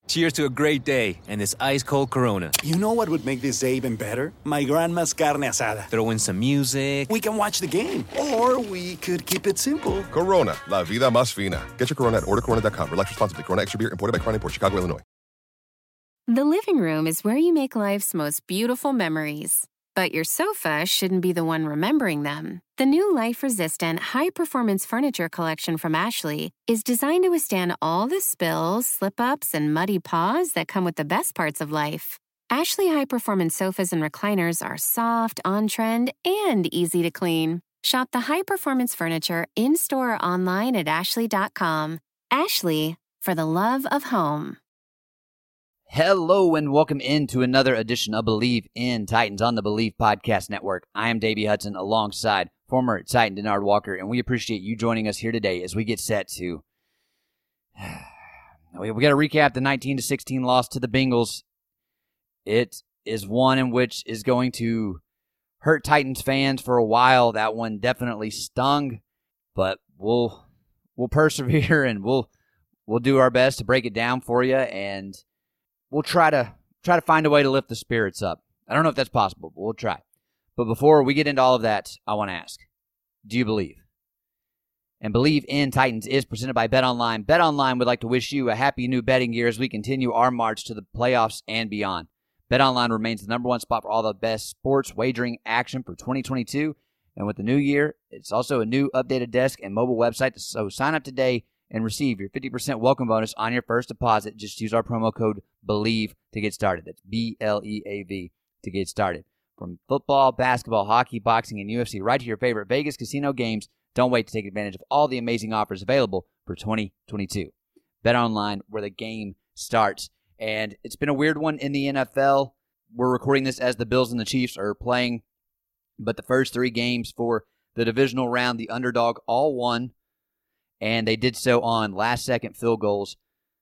Cheers to a great day and this ice-cold Corona. You know what would make this day even better? My grandma's carne asada. Throw in some music. We can watch the game. Or we could keep it simple. Corona, la vida más fina. Get your Corona at ordercorona.com. Relax responsibly. Corona Extra Beer, imported by Crown Imports, Chicago, Illinois. The living room is where you make life's most beautiful memories. But your sofa shouldn't be the one remembering them. The new life-resistant, high-performance furniture collection from Ashley is designed to withstand all the spills, slip-ups, and muddy paws that come with the best parts of life. Ashley high-performance sofas and recliners are soft, on-trend, and easy to clean. Shop the high-performance furniture in-store or online at ashley.com. Ashley, for the love of home. Hello and welcome into another edition of Believe in Titans on the Believe Podcast Network. I am Davey Hudson alongside former Titan Denard Walker, and we appreciate you joining us here today as we get set to... we got to recap the 19-16 loss to the Bengals. It is one in which is going to hurt Titans fans for a while. That one definitely stung, but we'll persevere and we'll do our best to break it down for you, and we'll try to find a way to lift the spirits up. I don't know if that's possible, but we'll try. But before we get into all of that, I want to ask, do you believe? And Believe in Titans is presented by BetOnline. BetOnline would like to wish you a happy new betting year as we continue our march to the playoffs and beyond. BetOnline remains the number one spot for all the best sports wagering action for 2022. And with the new year, it's also a new updated desk and mobile website. So sign up today and receive your 50% welcome bonus on your first deposit. Just use our promo code BELIEVE to get started. That's BLEAV to get started. From football, basketball, hockey, boxing, and UFC, right to your favorite Vegas casino games, don't wait to take advantage of all the amazing offers available for 2022. Bet online, where the game starts. And it's been a weird one in the NFL. We're recording this as the Bills and the Chiefs are playing, but the first three games for the divisional round, the underdog all won. And they did so on last-second field goals.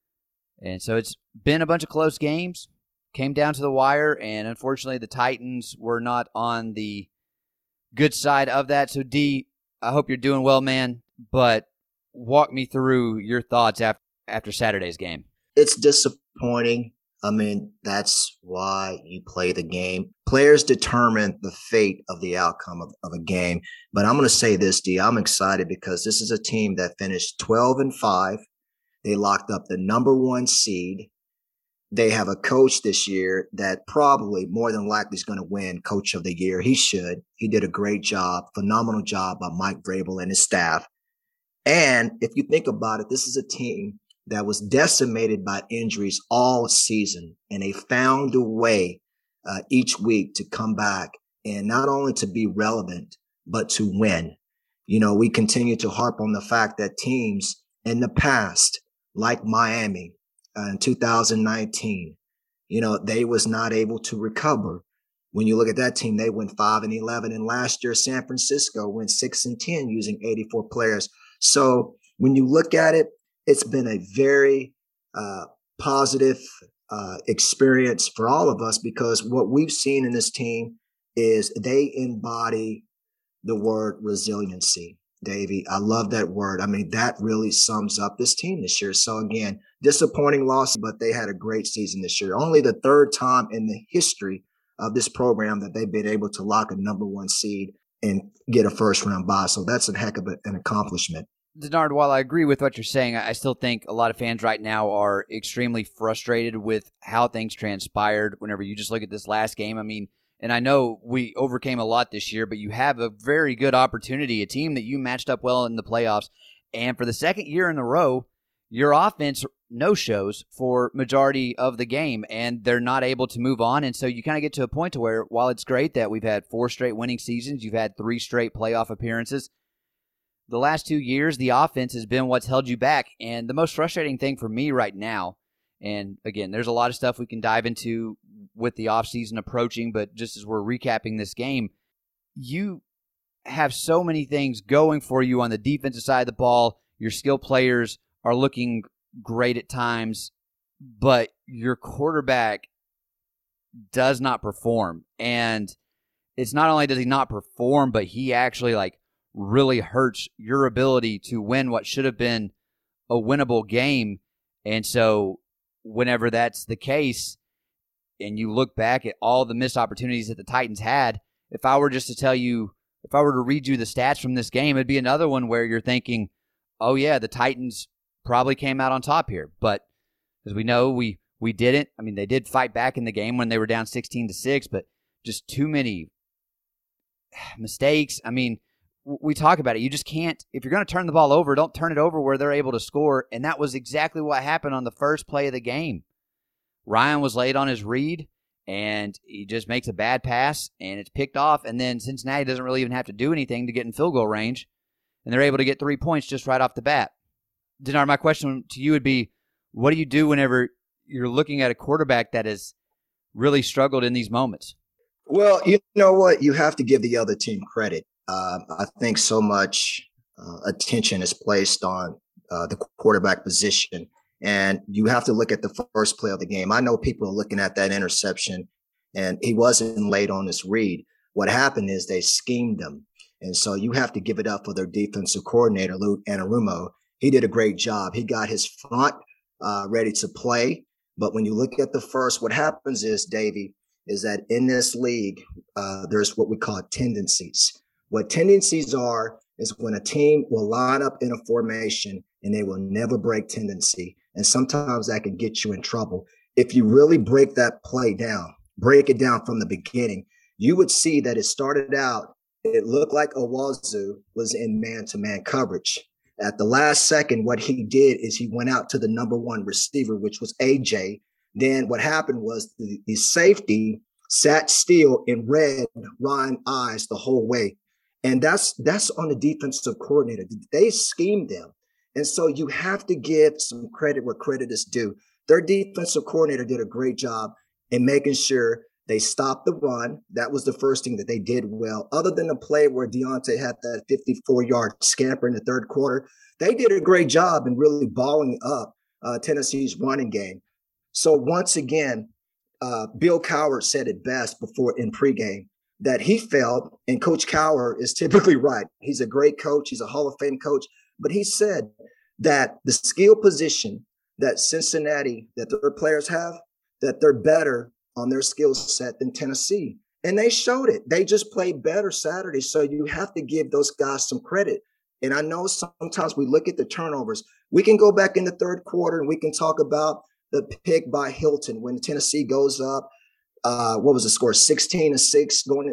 And so it's been a bunch of close games. Came down to the wire, and unfortunately the Titans were not on the good side of that. So, D, I hope you're doing well, man. But walk me through your thoughts after Saturday's game. It's disappointing. I mean, that's why you play the game. Players determine the fate of the outcome of a game. But I'm going to say this, D, I'm excited because this is a team that finished 12-5. They locked up the number one seed. They have a coach this year that probably more than likely is going to win Coach of the Year. He should. He did a great job, phenomenal job by Mike Vrabel and his staff. And if you think about it, this is a team that was decimated by injuries all season, and they found a way each week to come back and not only to be relevant, but to win. You know, we continue to harp on the fact that teams in the past, like Miami in 2019, you know, they was not able to recover. When you look at that team, they went 5-11, and last year San Francisco went 6-10 using 84 players. So when you look at it, it's been a very positive experience for all of us because what we've seen in this team is they embody the word resiliency. Davey, I love that word. I mean, that really sums up this team this year. So again, disappointing loss, but they had a great season this year. Only the third time in the history of this program that they've been able to lock a number one seed and get a first round bye. So that's a heck of an accomplishment. Denard, while I agree with what you're saying, I still think a lot of fans right now are extremely frustrated with how things transpired whenever you just look at this last game. I mean, and I know we overcame a lot this year, but you have a very good opportunity, a team that you matched up well in the playoffs. And for the second year in a row, your offense no-shows for majority of the game, and they're not able to move on. And so you kind of get to a point to where, while it's great that we've had 4 straight winning seasons, you've had 3 straight playoff appearances, the last 2 years, the offense has been what's held you back. And the most frustrating thing for me right now, and again, there's a lot of stuff we can dive into with the offseason approaching, but just as we're recapping this game, you have so many things going for you on the defensive side of the ball. Your skill players are looking great at times, but your quarterback does not perform. And it's not only does he not perform, but he actually really hurts your ability to win what should have been a winnable game. And so whenever that's the case, and you look back at all the missed opportunities that the Titans had, if I were to read you the stats from this game, it'd be another one where you're thinking, oh yeah, the Titans probably came out on top here. But as we know, we didn't. I mean, they did fight back in the game when they were down 16-6, but just too many mistakes. I mean, we talk about it. You just can't, if you're going to turn the ball over, don't turn it over where they're able to score. And that was exactly what happened on the first play of the game. Ryan was late on his read, and he just makes a bad pass, and it's picked off. And then Cincinnati doesn't really even have to do anything to get in field goal range, and they're able to get 3 points just right off the bat. Dinar, my question to you would be, what do you do whenever you're looking at a quarterback that has really struggled in these moments? Well, you know what? You have to give the other team credit. I think so much attention is placed on the quarterback position, and you have to look at the first play of the game. I know people are looking at that interception, and he wasn't late on his read. What happened is they schemed him, and so you have to give it up for their defensive coordinator, Lou Anarumo. He did a great job. He got his front ready to play, but when you look at the first, what happens is, Davey, is that in this league, there's what we call tendencies. What tendencies are is when a team will line up in a formation and they will never break tendency. And sometimes that can get you in trouble. If you really break that play down, break it down from the beginning, you would see that it started out, it looked like Owazu was in man-to-man coverage. At the last second, what he did is he went out to the number one receiver, which was AJ. Then what happened was the safety sat still and read Ryan's eyes the whole way. And that's on the defensive coordinator. They schemed them. And so you have to give some credit where credit is due. Their defensive coordinator did a great job in making sure they stopped the run. That was the first thing that they did well. Other than the play where Deontay had that 54-yard scamper in the third quarter, they did a great job in really balling up Tennessee's running game. So once again, Bill Cowher said it best before in pregame, that he felt, and Coach Cowher is typically right. He's a great coach. He's a Hall of Fame coach. But he said that the skill position that Cincinnati, that their players have, that they're better on their skill set than Tennessee. And they showed it. They just played better Saturday. So you have to give those guys some credit. And I know sometimes we look at the turnovers. We can go back in the third quarter and we can talk about the pick by Hilton when Tennessee goes up. What was the score? 16-6 going,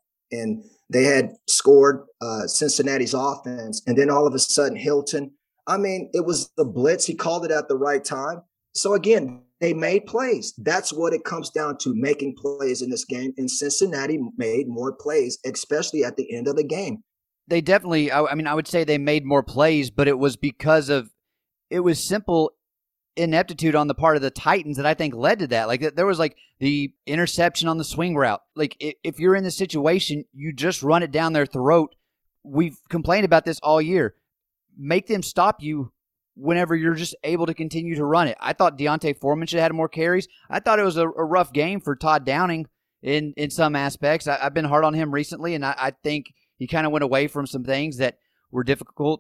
and they had scored Cincinnati's offense. And then all of a sudden, Hilton, I mean, it was the blitz. He called it at the right time. So again, they made plays. That's what it comes down to, making plays in this game. And Cincinnati made more plays, especially at the end of the game. They definitely, I mean, I would say they made more plays, but it was because of, it was simple ineptitude on the part of the Titans that I think led to that. Like, there was like the interception on the swing route. Like, if you're in this situation, you just run it down their throat. We've complained about this all year. Make them stop you whenever you're just able to continue to run it. I thought Deontay Foreman should have had more carries. I thought it was a rough game for Todd Downing in some aspects. I've been hard on him recently, and I think he kind of went away from some things that were difficult,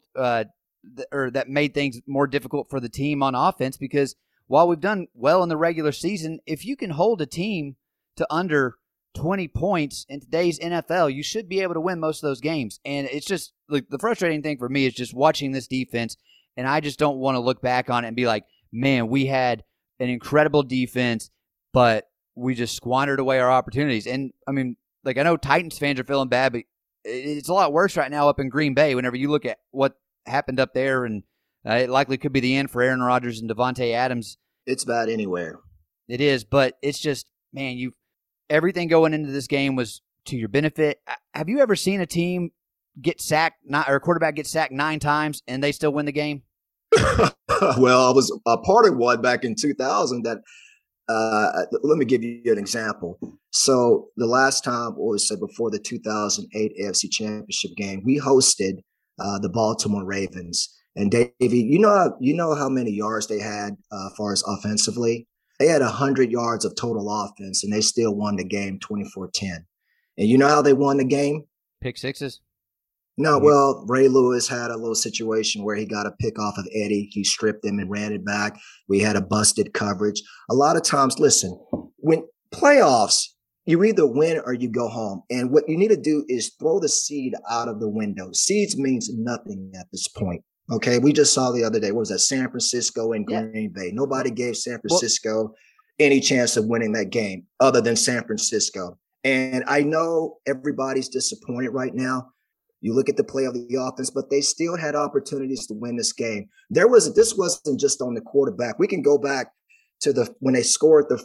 or that made things more difficult for the team on offense, because while we've done well in the regular season, if you can hold a team to under 20 points in today's NFL, you should be able to win most of those games. And it's just like the frustrating thing for me is just watching this defense, and I just don't want to look back on it and be like, man, we had an incredible defense, but we just squandered away our opportunities. And I mean, like, I know Titans fans are feeling bad, but it's a lot worse right now up in Green Bay whenever you look at what happened up there, and it likely could be the end for Aaron Rodgers and Devontae Adams. It's bad anywhere. It is, but it's just, man, everything going into this game was to your benefit. Have you ever seen a team get sacked, or a quarterback get sacked 9 times and they still win the game? Well, I was a part of one back in 2000 that, let me give you an example. So the last time, before the 2008 AFC Championship game, we hosted the Baltimore Ravens. And Davey, you know how many yards they had as far as offensively? They had 100 yards of total offense, and they still won the game 24-10. And you know how they won the game? Pick sixes? No, well, Ray Lewis had a little situation where he got a pick off of Eddie. He stripped him and ran it back. We had a busted coverage. A lot of times, listen, when playoffs, you either win or you go home. And what you need to do is throw the seed out of the window. Seeds means nothing at this point. Okay. We just saw the other day, what was that? San Francisco and Green Bay. Nobody gave San Francisco any chance of winning that game other than San Francisco. And I know everybody's disappointed right now. You look at the play of the offense, but they still had opportunities to win this game. This wasn't just on the quarterback. We can go back to when they scored in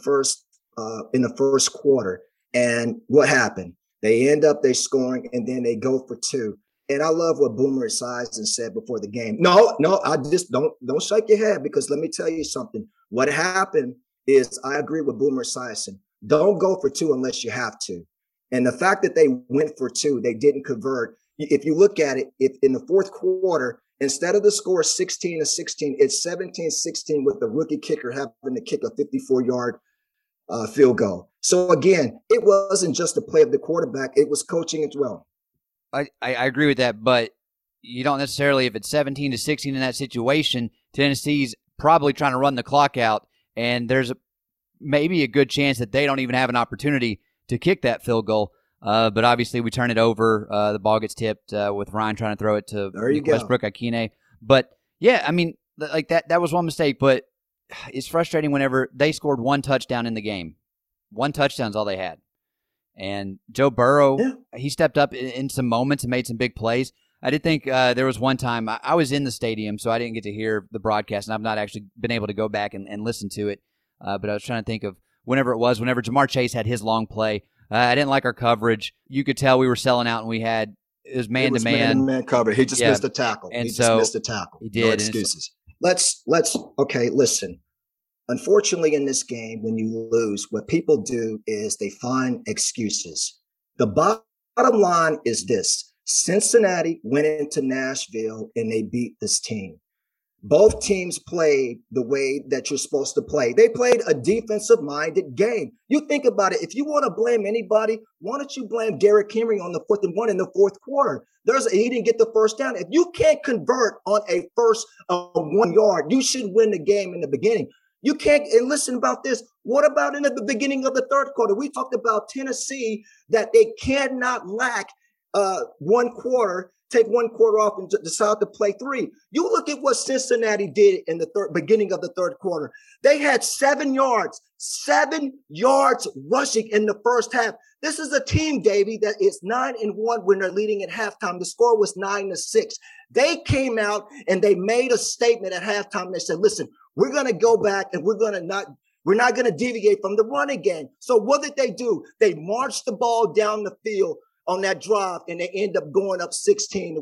the first quarter. And what happened? They scoring, and then they go for two. And I love what Boomer Esiason said before the game. No, I just don't shake your head, because let me tell you something. What happened is, I agree with Boomer Esiason. Don't go for two unless you have to. And the fact that they went for two, they didn't convert. If you look at it, if in the fourth quarter, instead of the score 16-16, it's 17-16 with the rookie kicker having to kick a 54-yard field goal. So again, it wasn't just the play of the quarterback; it was coaching as well. I agree with that, but you don't necessarily, if it's 17-16 in that situation, Tennessee's probably trying to run the clock out, and there's maybe a good chance that they don't even have an opportunity to kick that field goal. But obviously we turn it over. The ball gets tipped with Ryan trying to throw it to Westbrook-Ikhine. But yeah, I mean, like that was one mistake, but it's frustrating whenever they scored one touchdown in the game. One touchdown's all they had. And Joe Burrow, he stepped up in some moments and made some big plays. I did think there was one time I was in the stadium, so I didn't get to hear the broadcast, and I've not actually been able to go back and listen to it. But I was trying to think of whenever Ja'Marr Chase had his long play. I didn't like our coverage. You could tell we were selling out, and it was man-to-man. Man cover. He just missed a tackle. And he just missed a tackle. He did. No excuses. Okay, listen. Unfortunately, in this game, when you lose, what people do is they find excuses. The bottom line is this. Cincinnati went into Nashville and they beat this team. Both teams played the way that you're supposed to play. They played a defensive-minded game. You think about it. If you want to blame anybody, why don't you blame Derrick Henry on the 4th and 1 in the fourth quarter? He didn't get the first down. If you can't convert on a first 1 yard, you should win the game in the beginning. You can't, and listen about this. What about in the beginning of the third quarter? We talked about Tennessee, that they cannot lack 1 quarter, take 1 quarter off and decide to play 3. You look at what Cincinnati did in the beginning of the third quarter. They had 7 yards rushing in the first half. This is a team, Davey, that is 9-1 when they're leading at halftime. The score was 9-6. They came out and they made a statement at halftime. They said, listen, we're going to go back and we're not going to deviate from the running game. So what did they do? They marched the ball down the field on that drive, and they end up going up 16-6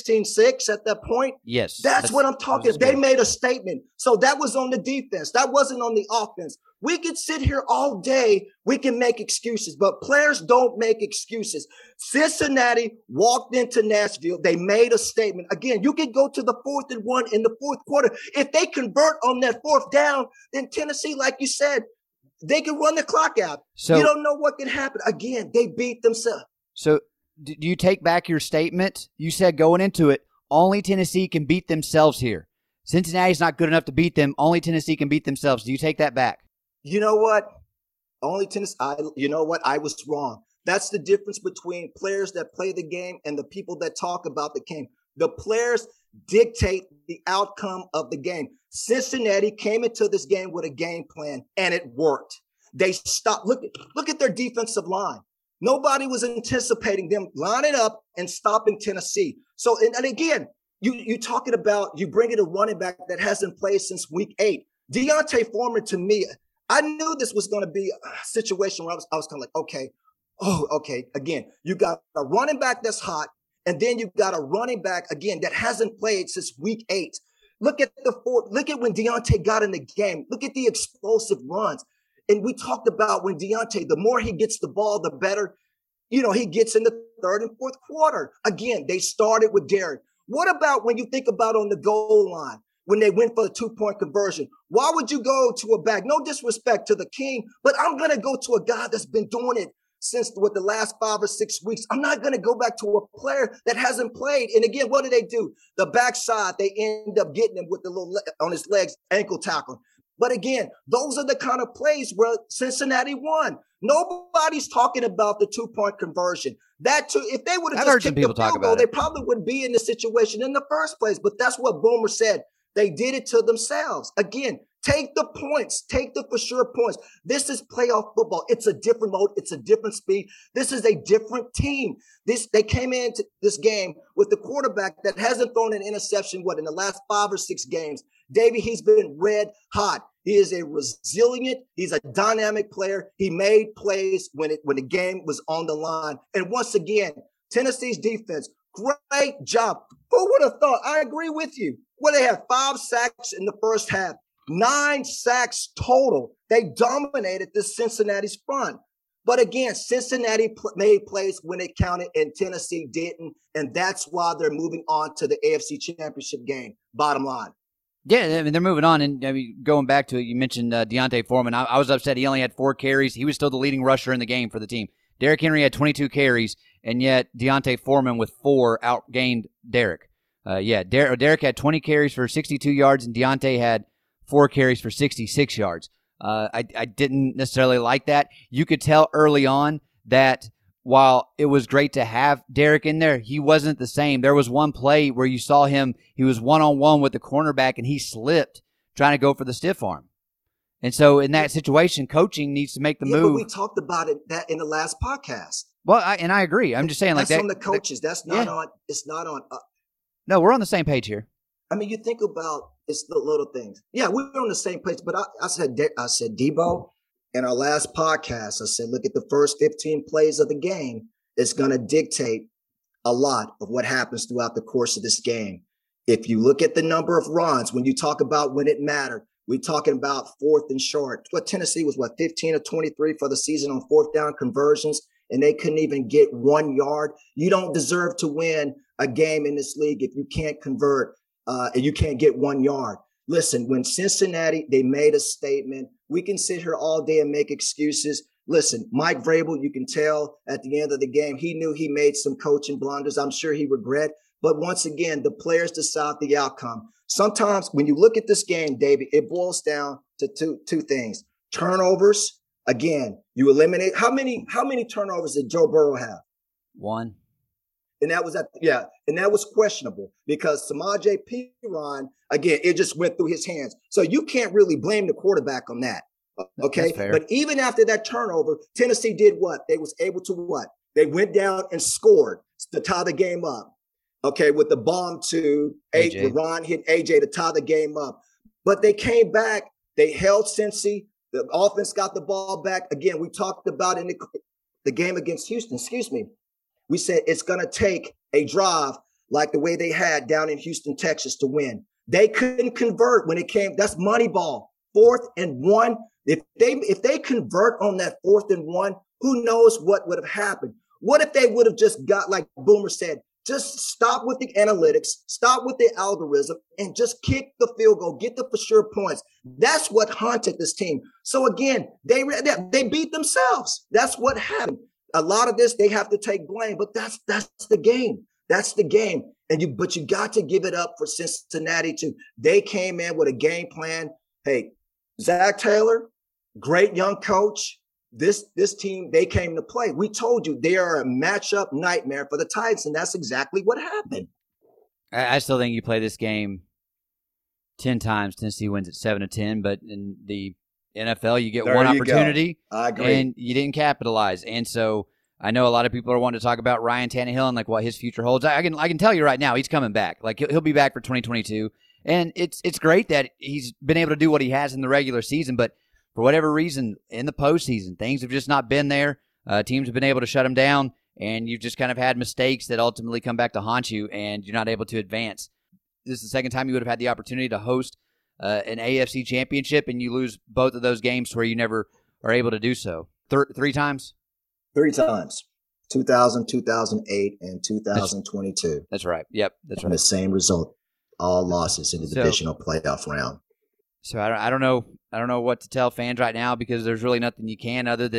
at that point? Yes. That's what I'm talking about. They made a statement. So that was on the defense. That wasn't on the offense. We could sit here all day. We can make excuses, but players don't make excuses. Cincinnati walked into Nashville. They made a statement. Again, you could go to the 4th and 1 in the fourth quarter. If they convert on that 4th down, then Tennessee, like you said, they can run the clock out. So you don't know what can happen. Again, they beat themselves. So do you take back your statement? You said going into it, only Tennessee can beat themselves here. Cincinnati's not good enough to beat them. Only Tennessee can beat themselves. Do you take that back? You know what? Only Tennessee. You know what? I was wrong. That's the difference between players that play the game and the people that talk about the game. The players dictate the outcome of the game. Cincinnati came into this game with a game plan, and it worked. They stopped. Look at their defensive line. Nobody was anticipating them lining up and stopping Tennessee. So, and again, you talking about, you bring in a running back that hasn't played since week 8. D'Onta Foreman, to me, I knew this was going to be a situation where I was kind of like, okay. Again, you got a running back that's hot, and then you got a running back, again, that hasn't played since week 8. Look at when D'Onta got in the game. Look at the explosive runs. And we talked about when D'Onta, the more he gets the ball, the better, he gets in the third and fourth quarter. Again, they started with Derrick. What about when you think about on the goal line, when they went for the 2-point conversion? Why would you go to a back? No disrespect to the king, but I'm going to go to a guy that's been doing it since the last 5 or 6 weeks. I'm not going to go back to a player that hasn't played. And again, what do? The backside, they end up getting him with the little on his legs, ankle tackle. But again, those are the kind of plays where Cincinnati won. Nobody's talking about the 2-point conversion. That too, if they would have just kicked the field goal, they probably wouldn't be in the situation in the first place. But that's what Boomer said. They did it to themselves. Again, take the points. Take the for sure points. This is playoff football. It's a different mode. It's a different speed. This is a different team. They came into this game with the quarterback that hasn't thrown an interception, in the last 5 or 6 games. Davey, he's been red hot. He is a resilient, he's a dynamic player. He made plays when the game was on the line. And once again, Tennessee's defense, great job. Who would have thought? I agree with you. They had 5 sacks in the first half, 9 sacks total. They dominated the Cincinnati's front. But again, Cincinnati made plays when it counted and Tennessee didn't. And that's why they're moving on to the AFC Championship game, bottom line. Yeah, I mean, they're moving on. And going back to it, you mentioned D'Onta Foreman. I was upset he only had 4 carries. He was still the leading rusher in the game for the team. Derrick Henry had 22 carries, and yet D'Onta Foreman with 4 outgained Derrick. Derrick had 20 carries for 62 yards, and D'Onta had 4 carries for 66 yards. I didn't necessarily like that. You could tell early on that while it was great to have Derrick in there, he wasn't the same. There was one play where you saw him, he was one-on-one with the cornerback, and he slipped trying to go for the stiff arm. And so in that situation, coaching needs to make the move. But we talked about that in the last podcast. Well, I agree. I'm just saying that's on the coaches. That's not on. It's not on. No, we're on the same page here. I mean, you think about it's the little things. Yeah, we're on the same page. But I said, Debo, in our last podcast, I said, look at the first 15 plays of the game. It's going to dictate a lot of what happens throughout the course of this game. If you look at the number of runs, when you talk about when it mattered, we're talking about 4th and short. Tennessee was 15 of 23 for the season on 4th down conversions, and they couldn't even get 1 yard. You don't deserve to win a game in this league if you can't convert and you can't get 1 yard. Listen, when Cincinnati, they made a statement. We can sit here all day and make excuses. Listen, Mike Vrabel, you can tell at the end of the game, he knew he made some coaching blunders. I'm sure he regret. But once again, the players decide the outcome. Sometimes when you look at this game, David, it boils down to two things. Turnovers. Again, you eliminate. How many turnovers did Joe Burrow have? 1. And that was questionable because Samaje Perine, again, it just went through his hands. So you can't really blame the quarterback on that. Okay. But even after that turnover, Tennessee did what? They was able to what? They went down and scored to tie the game up. Okay. With the bomb to AJ. Ron hit AJ to tie the game up. But they came back. They held Cincy. The offense got the ball back. Again, we talked about in the game against Houston. Excuse me. We said it's going to take a drive like the way they had down in Houston, Texas to win. They couldn't convert when it came. That's money ball. 4th and 1. If they convert on that 4th and 1, who knows what would have happened? What if they would have just got, like Boomer said, just stop with the analytics, stop with the algorithm, and just kick the field goal, get the for sure points. That's what haunted this team. So again, they beat themselves. That's what happened. A lot of this, they have to take blame, but that's the game. That's the game. But you got to give it up for Cincinnati too. They came in with a game plan. Hey, Zach Taylor, great young coach. This team, they came to play. We told you they are a matchup nightmare for the Titans, and that's exactly what happened. I still think you play this game 10 times. Tennessee wins at 7-10, but in the NFL, you get one opportunity, I agree. And you didn't capitalize. And so I know a lot of people are wanting to talk about Ryan Tannehill and like what his future holds. I can tell you right now, he's coming back. Like he'll be back for 2022, and it's great that he's been able to do what he has in the regular season. But for whatever reason, in the postseason, things have just not been there. Teams have been able to shut him down, and you've just kind of had mistakes that ultimately come back to haunt you, and you're not able to advance. This is the second time you would have had the opportunity to host an AFC championship, and you lose both of those games where you never are able to do so. 3 times? 3 times. 2000, 2008, and 2022. That's right. Yep, that's right. And the same result. All losses in the divisional playoff round. So I don't know what to tell fans right now because there's really nothing you can other than,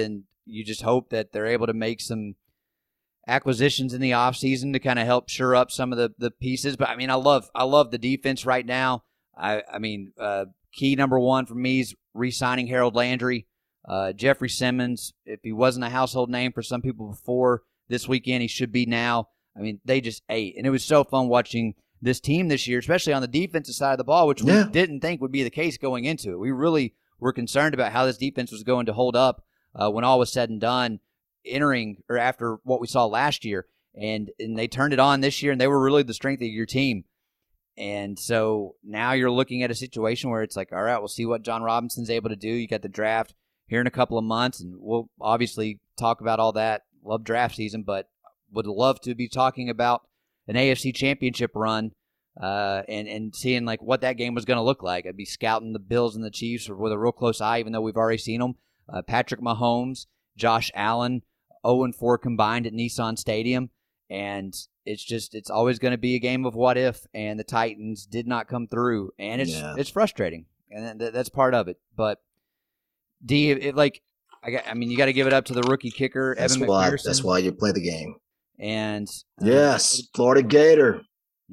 you just hope that they're able to make some acquisitions in the offseason to kind of help shore up some of the pieces. But I mean, I love the defense right now. I mean, key number one for me is re-signing Harold Landry. Jeffrey Simmons, if he wasn't a household name for some people before this weekend, he should be now. I mean, they just ate. And it was so fun watching this team this year, especially on the defensive side of the ball, which we didn't think would be the case going into it. We really were concerned about how this defense was going to hold up when all was said and done, entering or after what we saw last year. And they turned it on this year, and they were really the strength of your team. And so now you're looking at a situation where it's like, all right, we'll see what John Robinson's able to do. You got the draft here in a couple of months, and we'll obviously talk about all that. Love draft season, but would love to be talking about an AFC championship run and seeing like what that game was going to look like. I'd be scouting the Bills and the Chiefs with a real close eye, even though we've already seen them. Patrick Mahomes, Josh Allen, 0-4 combined at Nissan Stadium. And it's always going to be a game of what if, and the Titans did not come through. And it's frustrating, and that's part of it. But, D, you got to give it up to the rookie kicker, Evan McPherson. That's why you play the game. And yes, Florida Gator.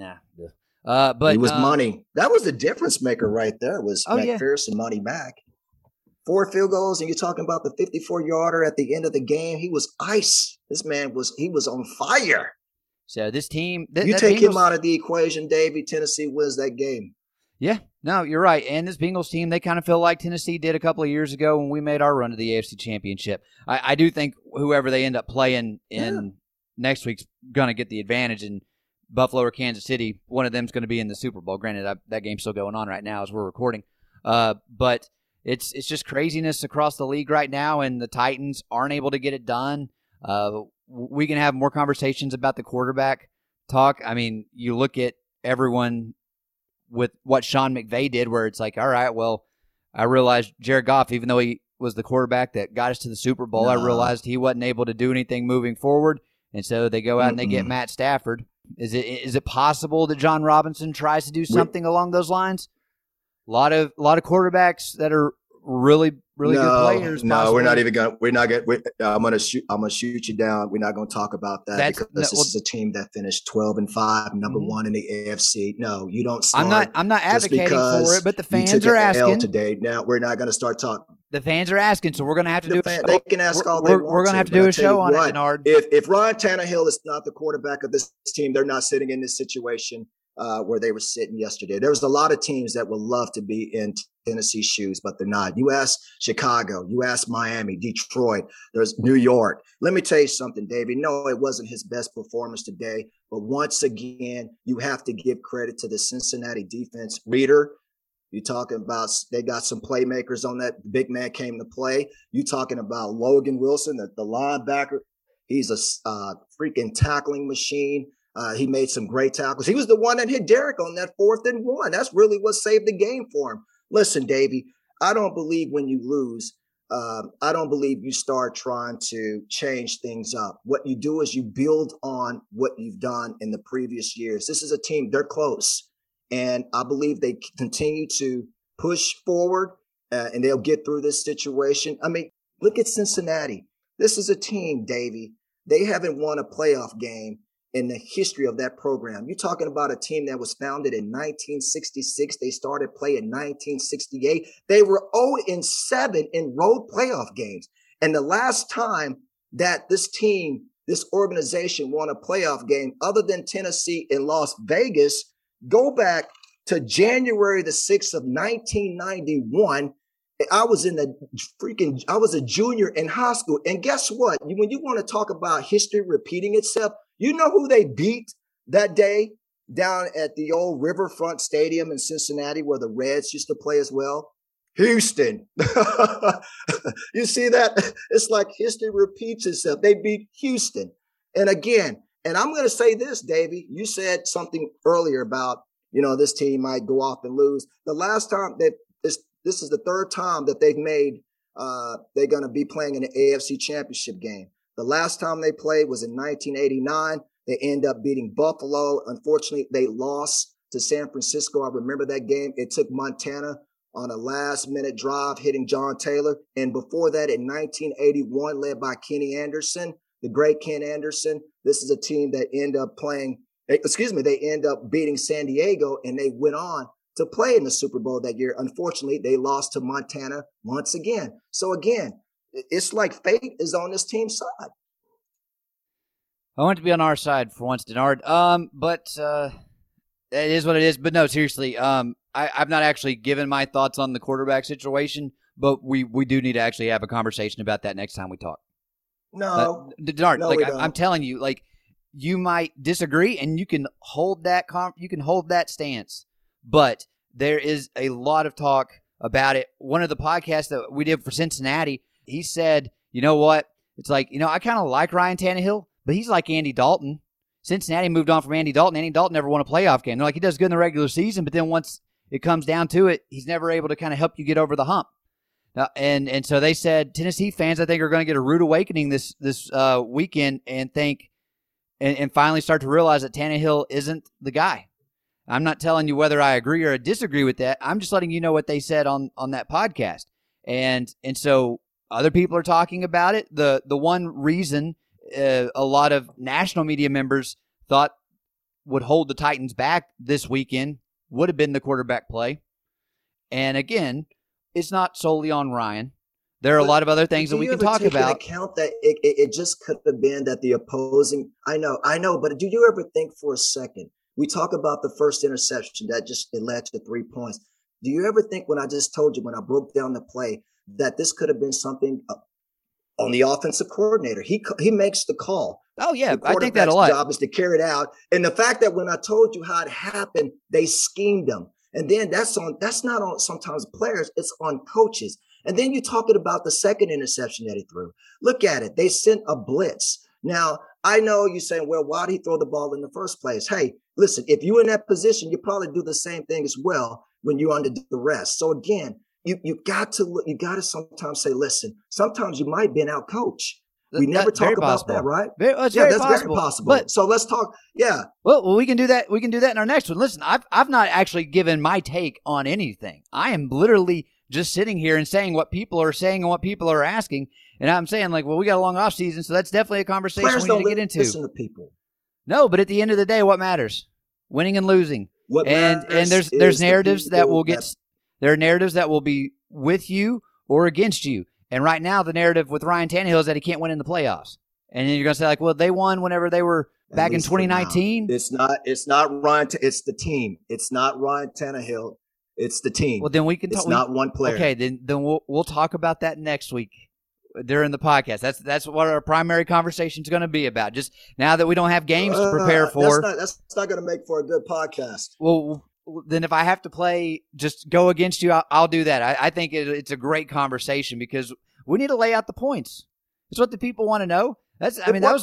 But he was money. That was the difference maker right there. Was McPherson money back? 4 field goals, and you're talking about the 54-yarder at the end of the game. He was ice. This man was on fire. So this team, you take him out of the equation, Davey. Tennessee wins that game. Yeah, no, you're right. And this Bengals team, they kind of feel like Tennessee did a couple of years ago when we made our run to the AFC Championship. I do think whoever they end up playing in next week's going to get the advantage. And Buffalo or Kansas City, one of them is going to be in the Super Bowl. Granted, that game's still going on right now as we're recording. But it's just craziness across the league right now, and the Titans aren't able to get it done. We can have more conversations about the quarterback talk. I mean, you look at everyone with what Sean McVay did, where it's like, all right, well, I realized Jared Goff, even though he was the quarterback that got us to the Super Bowl, I realized he wasn't able to do anything moving forward, and so they go out and they get Matt Stafford. Is it possible that John Robinson tries to do something along those lines? A lot of quarterbacks that are really good players. No, we're not even going. I'm gonna shoot you down. We're not going to talk about that because this is a team that finished 12-5, number one in the AFC. No, you don't. I'm not advocating for it, but the fans are asking today. Now we're not going to start talking. The fans are asking, so we're going to have to do. They can ask all they want. We're going to have to do a show on it, Bernard. If Ryan Tannehill is not the quarterback of this team, they're not sitting in this situation where they were sitting yesterday. There was a lot of teams that would love to be in Tennessee's shoes, but they're not. You ask Chicago, you ask Miami, Detroit, there's New York. Let me tell you something, David. No, it wasn't his best performance today, but once again, you have to give credit to the Cincinnati defense. Reader, you're talking about they got some playmakers on that. Big man came to play. You talking about Logan Wilson, the linebacker. He's a freaking tackling machine. He made some great tackles. He was the one that hit Derek on that 4th and 1. That's really what saved the game for him. Listen, Davey, I don't believe when you lose, I don't believe you start trying to change things up. What you do is you build on what you've done in the previous years. This is a team, they're close. And I believe they continue to push forward and they'll get through this situation. I mean, look at Cincinnati. This is a team, Davey. They haven't won a playoff game in the history of that program. You're talking about a team that was founded in 1966. They started play in 1968. They were 0-7 in road playoff games. And the last time that this organization won a playoff game other than Tennessee in Las Vegas, go back to January the 6th of 1991. I was a junior in high school. And guess what? When you want to talk about history repeating itself, you know who they beat that day down at the old Riverfront Stadium in Cincinnati where the Reds used to play as well? Houston. You see that? It's like history repeats itself. They beat Houston. And again, and I'm going to say this, Davey, you said something earlier about, this team might go off and lose. The last time that this is the 3rd time that they've made, they're going to be playing in the AFC Championship game. The last time they played was in 1989. They end up beating Buffalo. Unfortunately, they lost to San Francisco. I remember that game. It took Montana on a last-minute drive hitting John Taylor. And before that, in 1981, led by Kenny Anderson, the great Ken Anderson. This is a team that they end up beating San Diego, and they went on to play in the Super Bowl that year. Unfortunately, they lost to Montana once again. So again, it's like fate is on this team's side. I want to be on our side for once, Denard. But it is what it is. But no, seriously, I've not actually given my thoughts on the quarterback situation, but we do need to actually have a conversation about that next time we talk. No, Denard, no, like we don't. I'm telling you, like you might disagree, and you can hold that stance, but there is a lot of talk about it. One of the podcasts that we did for Cincinnati, he said, you know what? It's like, I kind of like Ryan Tannehill, but he's like Andy Dalton. Cincinnati moved on from Andy Dalton. Andy Dalton never won a playoff game. They're like, he does good in the regular season, but then once it comes down to it, he's never able to kind of help you get over the hump. And so they said Tennessee fans, I think, are going to get a rude awakening this weekend and think and finally start to realize that Tannehill isn't the guy. I'm not telling you whether I agree or disagree with that. I'm just letting you know what they said on that podcast. And so other people are talking about it. The one reason a lot of national media members thought would hold the Titans back this weekend would have been the quarterback play. And again, it's not solely on Ryan. There are a lot of other things that we can talk about. Account that it just could have been that the opposing. I know, but do you ever think for a second? We talk about the first interception that it led to 3 points. Do you ever think when I just told you when I broke down the play that this could have been something on the offensive coordinator? He makes the call. Oh yeah, I think that a lot. Job is to carry it out, and the fact that when I told you how it happened, they schemed them. And then that's not on sometimes players, it's on coaches. And then you're talking about the second interception that he threw. Look at it. They sent a blitz. Now, I know you're saying, well, why did he throw the ball in the first place? Hey, listen, if you're in that position, you probably do the same thing as well when you're under duress. So again, you got to sometimes say, listen, sometimes you might be an out coach. We never talk about that, right? That's very possible. But, so let's talk. Yeah. Well, we can do that. We can do that in our next one. Listen, I've not actually given my take on anything. I am literally just sitting here and saying what people are saying and what people are asking. And I'm saying, like, well, we got a long off season, so that's definitely a conversation we need to get into. Listen to people. No, but at the end of the day, what matters? Winning and losing. And there's narratives that will get. There are narratives that will be with you or against you. And right now, the narrative with Ryan Tannehill is that he can't win in the playoffs. And then you're going to say, like, well, they won whenever they were back in 2019. It's not Ryan. It's the team. It's not Ryan Tannehill. It's the team. Well, then we can talk. It's not one player. Okay, then we'll talk about that next week during the podcast. That's what our primary conversation is going to be about. Just now that we don't have games to prepare for. That's not going to make for a good podcast. Well, then if I have to just go against you, I'll do that. I think it's a great conversation because we need to lay out the points. It's what the people want to know. It's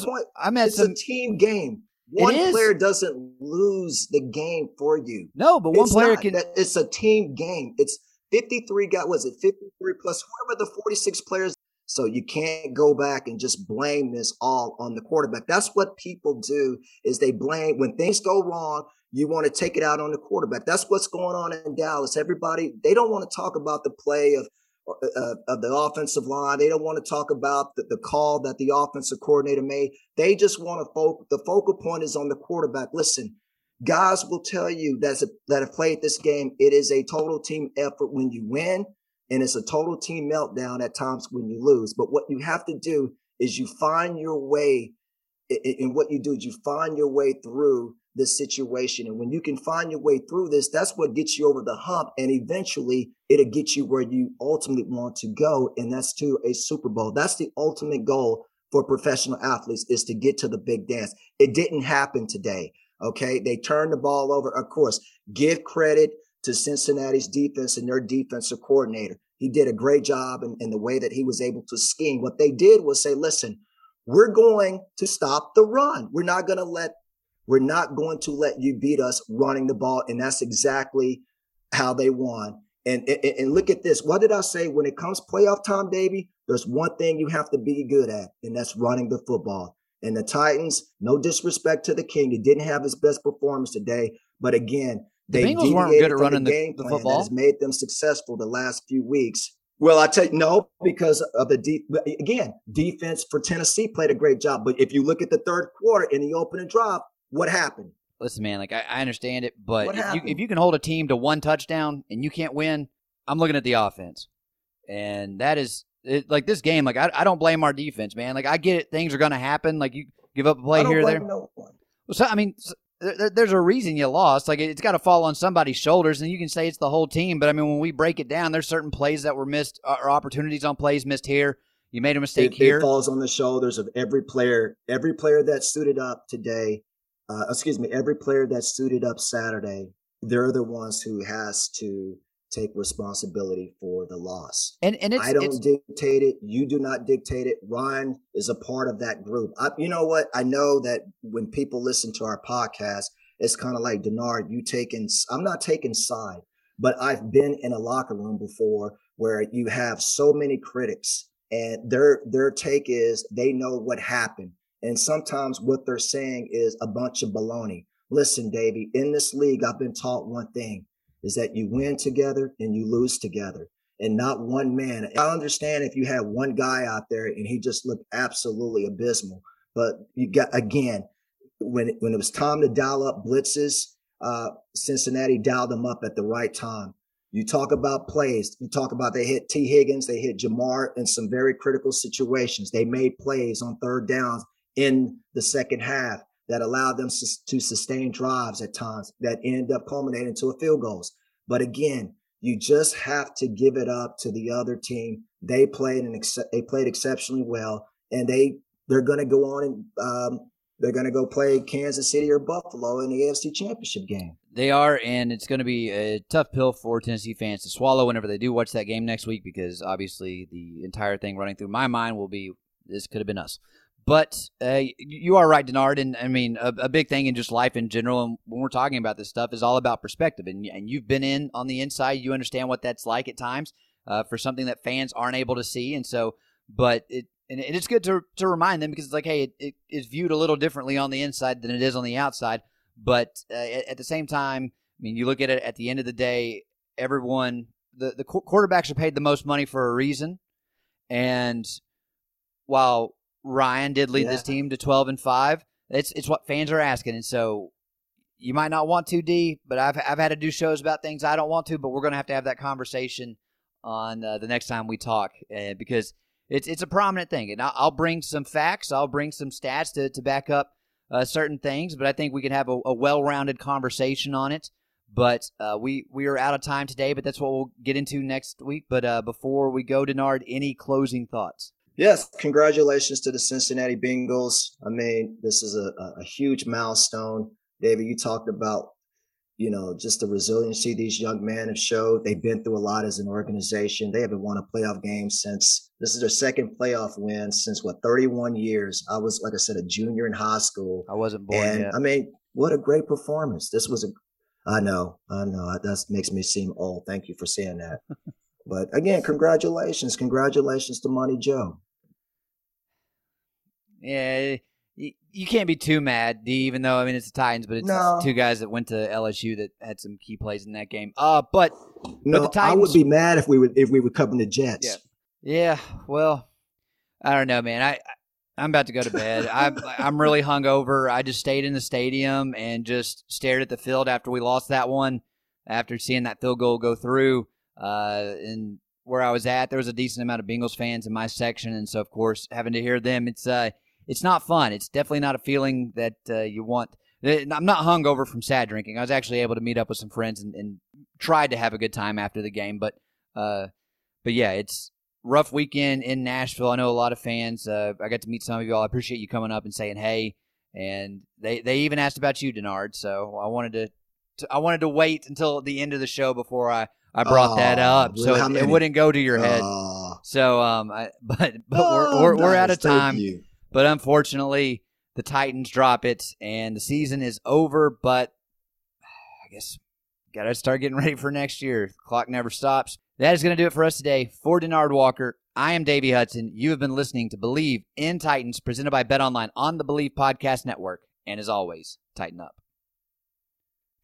a team game. One player doesn't lose the game for you. No, but one player can. It's a team game. It's 53 guys. Was it 53 plus whoever the 46 players? So you can't go back and just blame this all on the quarterback. That's what people do is they blame when things go wrong. You want to take it out on the quarterback. That's what's going on in Dallas. Everybody, they don't want to talk about the play of the offensive line. They don't want to talk about the call that the offensive coordinator made. They just want to the focal point is on the quarterback. Listen, guys will tell you that have played this game, it is a total team effort when you win, and it's a total team meltdown at times when you lose. But what you have to do is you find your way in what you do is you find your way through this situation. And when you can find your way through this, that's what gets you over the hump. And eventually it'll get you where you ultimately want to go. And that's to a Super Bowl. That's the ultimate goal for professional athletes is to get to the big dance. It didn't happen today. Okay. They turned the ball over. Of course, give credit to Cincinnati's defense and their defensive coordinator. He did a great job in the way that he was able to scheme. What they did was say, listen, we're going to stop the run. We're not going to let you beat us running the ball. And that's exactly how they won. And look at this. What did I say? When it comes playoff time, baby, there's one thing you have to be good at, and that's running the football. And the Titans, no disrespect to the King, he didn't have his best performance today. But again, The They Bengals weren't deviated good at from running the the game plan football. that has made them successful the last few weeks. Well, I tell you, no, because of again, defense for Tennessee played a great job. But if you look at the third quarter in the opening drive, what happened? Listen, man, like I understand it, but What happened? if you can hold a team to one touchdown and you can't win, I'm looking at the offense. And that is like this game. Like I don't blame our defense, man. Like I get it, things are going to happen. Like you give up a play I don't here or blame there. no one. Well, so, I mean, there's a reason you lost. Like it's got to fall on somebody's shoulders, and you can say it's the whole team. But I mean, when we break it down, there's certain plays that were missed, or opportunities on plays missed here. You made a mistake here. It falls on the shoulders of every player. Every player that suited up today, every player that suited up Saturday, they're the ones who has to take responsibility for the loss. And I don't dictate it. You do not dictate it. Ryan is a part of that group. You know what? I know that when people listen to our podcast, it's kind of like, Denard, I'm not taking side, but I've been in a locker room before where you have so many critics and their take is they know what happened. And sometimes what they're saying is a bunch of baloney. Listen, Davey, in this league, I've been taught one thing, is that you win together and you lose together, and not one man. I understand if you had one guy out there and he just looked absolutely abysmal, but you got, again, when it was time to dial up blitzes, Cincinnati dialed them up at the right time. You talk about plays. You talk about they hit T. Higgins, they hit Jamar in some very critical situations. They made plays on third downs in the second half that allowed them to sustain drives at times that end up culminating to a field goals. But again, you just have to give it up to the other team. They played exceptionally well, and they're going to go on and they're going to go play Kansas City or Buffalo in the AFC Championship game. They are, and it's going to be a tough pill for Tennessee fans to swallow whenever they do watch that game next week, because obviously the entire thing running through my mind will be, this could have been us. But you are right, Denard, and I mean, a big thing in just life in general, and when we're talking about this stuff, is all about perspective. And you've been in on the inside. You understand what that's like at times for something that fans aren't able to see. And so, but it's good to remind them, because it's like, hey, it is viewed a little differently on the inside than it is on the outside. But at the same time, I mean, you look at it at the end of the day, everyone, the quarterbacks are paid the most money for a reason. And while Ryan did lead this team to 12-5, it's what fans are asking. And so you might not want to, D, but I've had to do shows about things I don't want to, but we're going to have that conversation on the next time we talk, because it's a prominent thing. And I'll bring some facts. I'll bring some stats to back up certain things, but I think we can have a well-rounded conversation on it. But we are out of time today, but that's what we'll get into next week. But before we go, Denard, any closing thoughts? Yes, congratulations to the Cincinnati Bengals. I mean, this is a huge milestone. David, you talked about, just the resiliency these young men have showed. They've been through a lot as an organization. They haven't won a playoff game since – this is their second playoff win since, 31 years. I was, like I said, a junior in high school. I wasn't born yet. I mean, what a great performance. This was I know. That makes me seem old. Thank you for saying that. But, again, congratulations. Congratulations to Monty Joe. Yeah, you can't be too mad, D, even though, I mean, it's the Titans, but it's two guys that went to LSU that had some key plays in that game. But the Titans, I would be mad if we would cover the Jets. Yeah. Well, I don't know, man. I'm about to go to bed. I'm really hungover. I just stayed in the stadium and just stared at the field after we lost that one, after seeing that field goal go through. And where I was at, there was a decent amount of Bengals fans in my section, and so, of course, having to hear them, it's not fun. It's definitely not a feeling that you want. I'm not hungover from sad drinking. I was actually able to meet up with some friends and tried to have a good time after the game. But yeah, it's a rough weekend in Nashville. I know a lot of fans. I got to meet some of you all. I appreciate you coming up and saying hey. And they even asked about you, Denard. So I wanted to wait until the end of the show before I brought that up, so it wouldn't go to your head. So, but we're out of time. But unfortunately, the Titans drop it, and the season is over. But I guess gotta start getting ready for next year. The clock never stops. That is going to do it for us today. For Denard Walker, I am Davey Hudson. You have been listening to Believe in Titans, presented by BetOnline on the Believe Podcast Network. And as always, tighten up.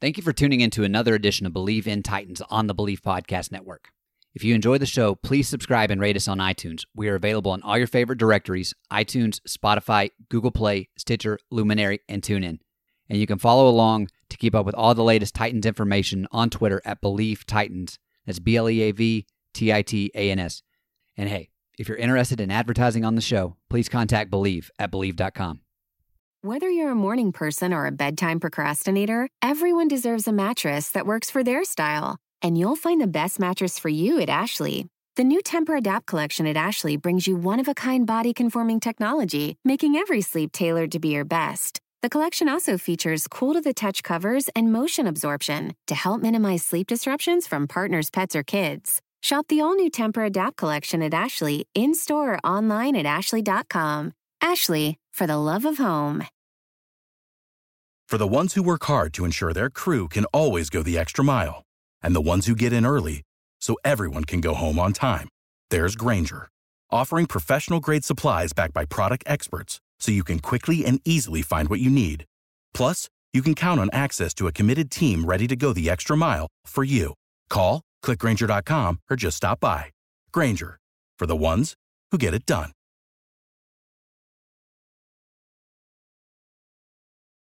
Thank you for tuning in to another edition of Believe in Titans on the Believe Podcast Network. If you enjoy the show, please subscribe and rate us on iTunes. We are available on all your favorite directories: iTunes, Spotify, Google Play, Stitcher, Luminary, and TuneIn. And you can follow along to keep up with all the latest Titans information on Twitter at Believe Titans. That's BLEAVTITANS. And hey, if you're interested in advertising on the show, please contact Believe at Believe.com. Whether you're a morning person or a bedtime procrastinator, everyone deserves a mattress that works for their style. And you'll find the best mattress for you at Ashley. The new Tempur-Adapt collection at Ashley brings you one-of-a-kind body-conforming technology, making every sleep tailored to be your best. The collection also features cool-to-the-touch covers and motion absorption to help minimize sleep disruptions from partners, pets, or kids. Shop the all-new Tempur-Adapt collection at Ashley, in-store or online at ashley.com. Ashley, for the love of home. For the ones who work hard to ensure their crew can always go the extra mile, and the ones who get in early so everyone can go home on time, there's Grainger, offering professional-grade supplies backed by product experts so you can quickly and easily find what you need. Plus, you can count on access to a committed team ready to go the extra mile for you. Call, click Grainger.com, or just stop by. Grainger, for the ones who get it done.